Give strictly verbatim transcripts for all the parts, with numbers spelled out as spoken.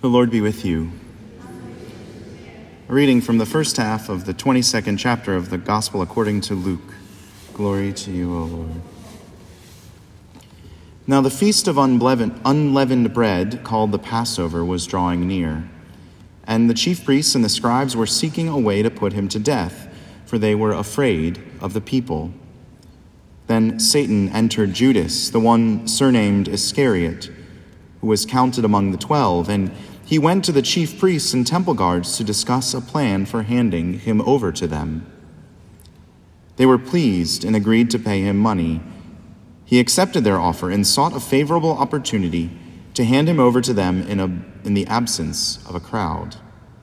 The Lord be with you. A reading from the first half of the twenty-second chapter of the Gospel according to Luke. Glory to you, O Lord. Now the feast of unleavened, unleavened bread, called the Passover, was drawing near, and the chief priests and the scribes were seeking a way to put him to death, for they were afraid of the people. Then Satan entered Judas, the one surnamed Iscariot, who was counted among the twelve, and he went to the chief priests and temple guards to discuss a plan for handing him over to them. They were pleased and agreed to pay him money. He accepted their offer and sought a favorable opportunity to hand him over to them in, a, in the absence of a crowd.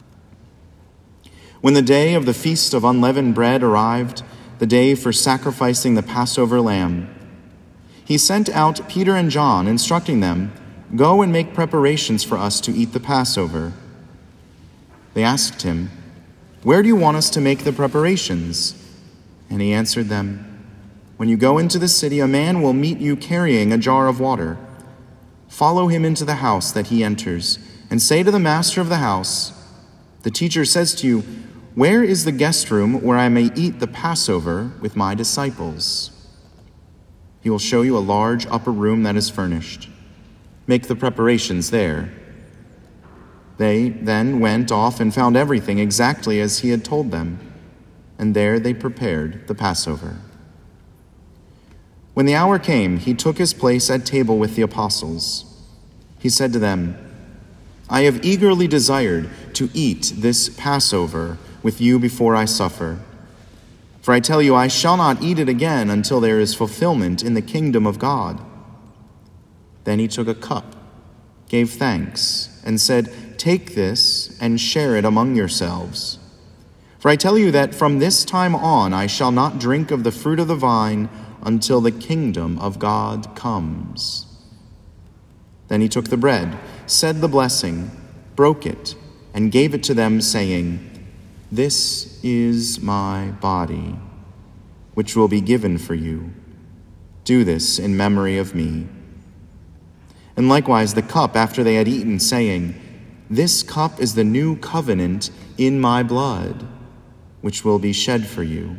When the day of the Feast of Unleavened Bread arrived, the day for sacrificing the Passover lamb, he sent out Peter and John, instructing them, "Go and make preparations for us to eat the Passover." They asked him, "Where do you want us to make the preparations?" And he answered them, "When you go into the city, a man will meet you carrying a jar of water. Follow him into the house that he enters, and say to the master of the house, 'The teacher says to you, where is the guest room where I may eat the Passover with my disciples?' He will show you a large upper room that is furnished. Make the preparations there." They then went off and found everything exactly as he had told them, and there they prepared the Passover. When the hour came, he took his place at table with the apostles. He said to them, "I have eagerly desired to eat this Passover with you before I suffer. For I tell you, I shall not eat it again until there is fulfillment in the kingdom of God." Then he took a cup, gave thanks, and said, "Take this and share it among yourselves. For I tell you that from this time on I shall not drink of the fruit of the vine until the kingdom of God comes." Then he took the bread, said the blessing, broke it, and gave it to them, saying, "This is my body, which will be given for you. Do this in memory of me." And likewise the cup after they had eaten, saying, "This cup is the new covenant in my blood, which will be shed for you.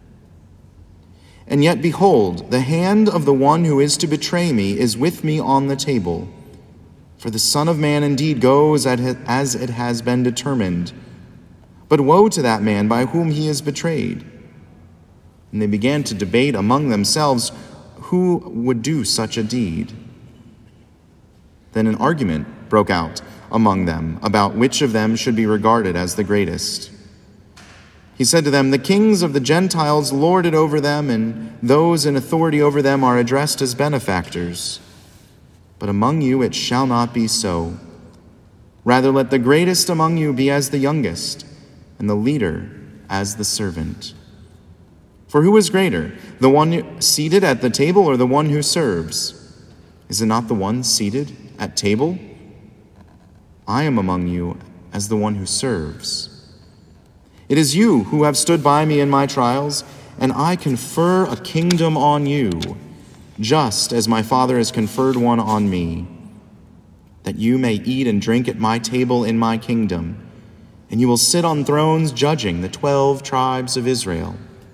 And yet behold, the hand of the one who is to betray me is with me on the table. For the Son of Man indeed goes as it has been determined. But woe to that man by whom he is betrayed." And they began to debate among themselves who would do such a deed. Then an argument broke out among them about which of them should be regarded as the greatest. He said to them, "The kings of the Gentiles lord it over them, and those in authority over them are addressed as benefactors. But among you it shall not be so. Rather, let the greatest among you be as the youngest, and the leader as the servant. For who is greater, the one seated at the table or the one who serves? Is it not the one seated at table? I am among you as the one who serves. It is you who have stood by me in my trials, and I confer a kingdom on you, just as my Father has conferred one on me, that you may eat and drink at my table in my kingdom, and you will sit on thrones judging the twelve tribes of Israel.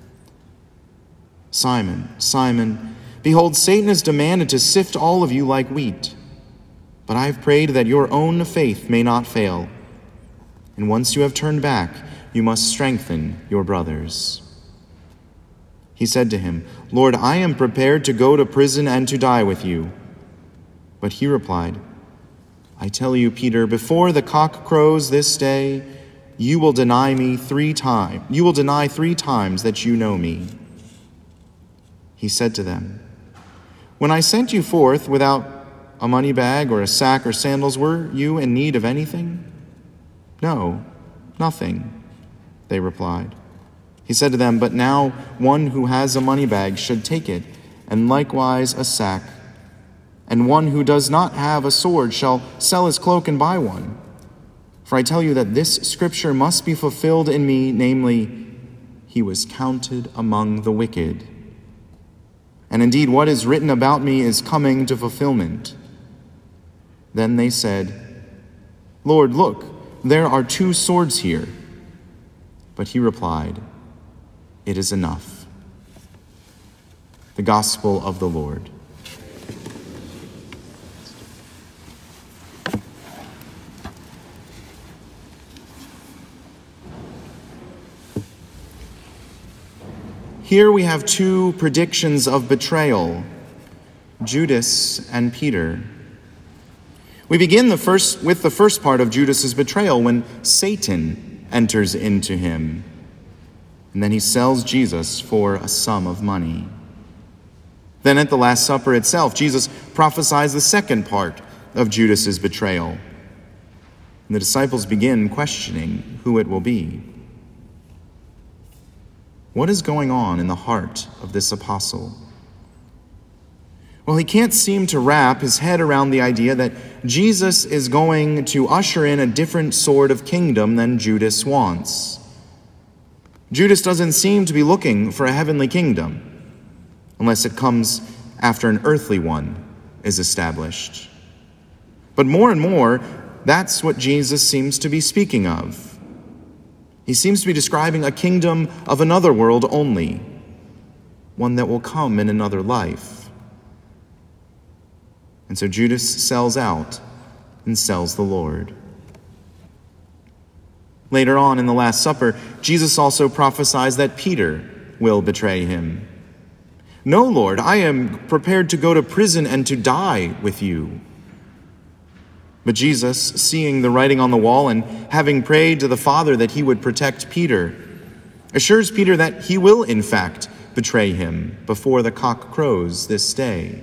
Simon, Simon, behold, Satan has demanded to sift all of you like wheat. But I have prayed that your own faith may not fail. And once you have turned back, you must strengthen your brothers." He said to him, "Lord, I am prepared to go to prison and to die with you." But he replied, "I tell you, Peter, before the cock crows this day, you will deny me three times. You will deny three times that you know me." He said to them, "When I sent you forth without a money bag or a sack or sandals, were you in need of anything?" "No, nothing," they replied. He said to them, "But now one who has a money bag should take it, and likewise a sack. And one who does not have a sword shall sell his cloak and buy one. For I tell you that this scripture must be fulfilled in me, namely, he was counted among the wicked. And indeed, what is written about me is coming to fulfillment." Then they said, "Lord, look, there are two swords here." But he replied, "It is enough." The Gospel of the Lord. Here we have two predictions of betrayal, Judas and Peter. We begin the first with the first part of Judas's betrayal when Satan enters into him, and then he sells Jesus for a sum of money. Then at the Last Supper itself, Jesus prophesies the second part of Judas's betrayal, and the disciples begin questioning who it will be. What is going on in the heart of this apostle? Well, he can't seem to wrap his head around the idea that Jesus is going to usher in a different sort of kingdom than Judas wants. Judas doesn't seem to be looking for a heavenly kingdom, unless it comes after an earthly one is established. But more and more, that's what Jesus seems to be speaking of. He seems to be describing a kingdom of another world only, one that will come in another life. And so Judas sells out and sells the Lord. Later on in the Last Supper, Jesus also prophesies that Peter will betray him. "No, Lord, I am prepared to go to prison and to die with you." But Jesus, seeing the writing on the wall and having prayed to the Father that he would protect Peter, assures Peter that he will, in fact, betray him before the cock crows this day.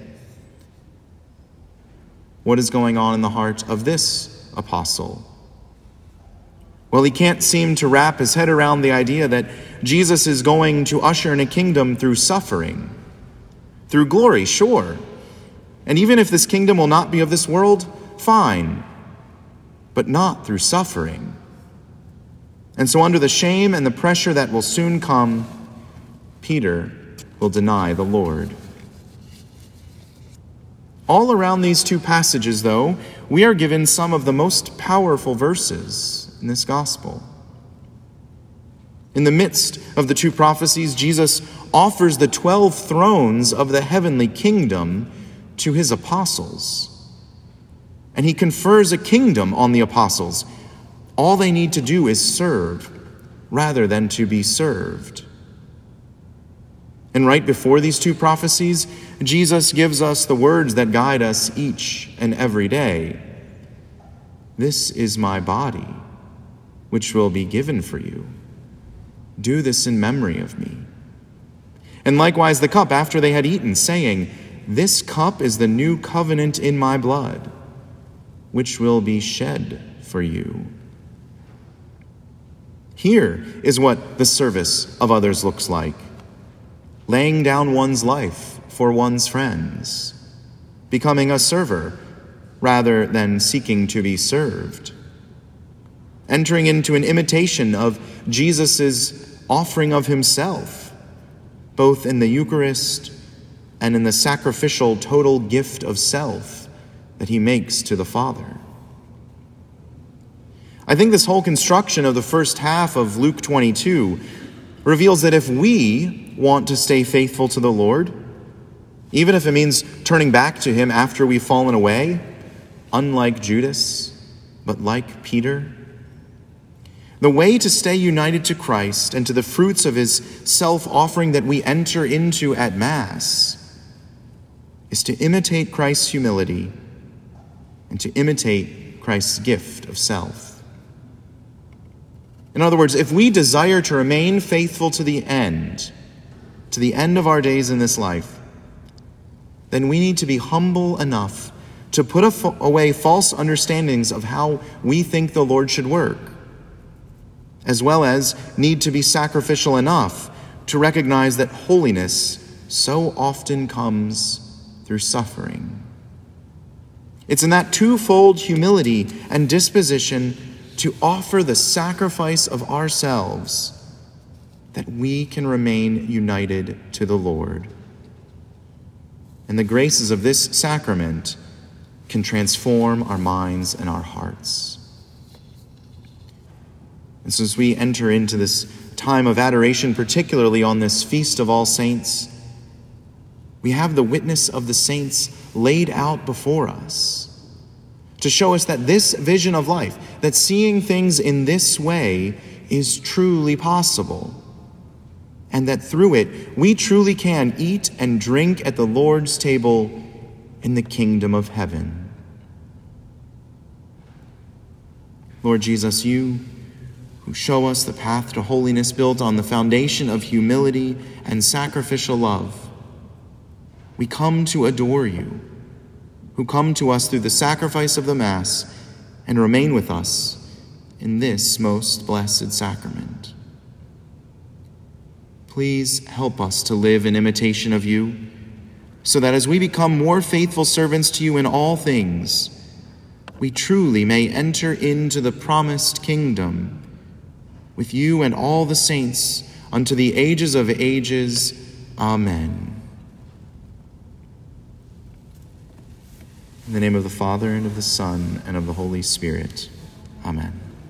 What is going on in the heart of this apostle? Well, he can't seem to wrap his head around the idea that Jesus is going to usher in a kingdom through suffering. Through glory, sure. And even if this kingdom will not be of this world, fine, but not through suffering. And so under the shame and the pressure that will soon come, Peter will deny the Lord. All around these two passages, though, we are given some of the most powerful verses in this gospel. In the midst of the two prophecies, Jesus offers the twelve thrones of the heavenly kingdom to his apostles. And he confers a kingdom on the apostles. All they need to do is serve rather than to be served. And right before these two prophecies, Jesus gives us the words that guide us each and every day. "This is my body, which will be given for you. Do this in memory of me." And likewise the cup after they had eaten, saying, "This cup is the new covenant in my blood, which will be shed for you." Here is what the service of others looks like. Laying down one's life for one's friends. Becoming a server rather than seeking to be served. Entering into an imitation of Jesus' offering of himself, both in the Eucharist and in the sacrificial total gift of self that he makes to the Father. I think this whole construction of the first half of Luke twenty-two reveals that if we want to stay faithful to the Lord, even if it means turning back to him after we've fallen away, unlike Judas, but like Peter, the way to stay united to Christ and to the fruits of his self-offering that we enter into at Mass is to imitate Christ's humility and to imitate Christ's gift of self. In other words, if we desire to remain faithful to the end, to the end of our days in this life, then we need to be humble enough to put away false understandings of how we think the Lord should work, as well as need to be sacrificial enough to recognize that holiness so often comes through suffering. It's in that twofold humility and disposition to offer the sacrifice of ourselves that we can remain united to the Lord. And the graces of this sacrament can transform our minds and our hearts. And so as we enter into this time of adoration, particularly on this Feast of All Saints, we have the witness of the saints laid out before us to show us that this vision of life, that seeing things in this way is truly possible, and that through it we truly can eat and drink at the Lord's table in the kingdom of heaven. Lord Jesus, you who show us the path to holiness built on the foundation of humility and sacrificial love, we come to adore you, who come to us through the sacrifice of the Mass and remain with us in this most blessed sacrament. Please help us to live in imitation of you, so that as we become more faithful servants to you in all things, we truly may enter into the promised kingdom with you and all the saints unto the ages of ages. Amen. In the name of the Father, and of the Son, and of the Holy Spirit. Amen.